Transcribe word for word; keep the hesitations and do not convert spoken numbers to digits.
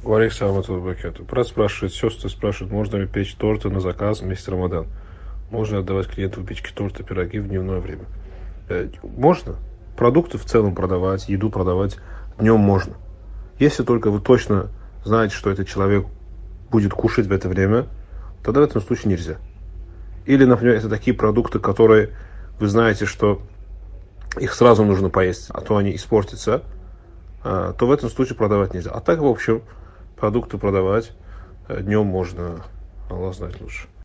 Валик Саламатуллах Бакету. Брат спрашивает, сестры спрашивают, можно ли печь торты на заказ вместе Рамадан? Можно отдавать клиенту выпечки торты, пироги в дневное время? Э, можно. Продукты в целом продавать, еду продавать днем можно. Если только вы точно знаете, что этот человек будет кушать в это время, тогда в этом случае нельзя. Или, например, это такие продукты, которые вы знаете, что их сразу нужно поесть, а то они испортятся, то в этом случае продавать нельзя. А так, в общем, продукты продавать днем можно, Аллах знает лучше.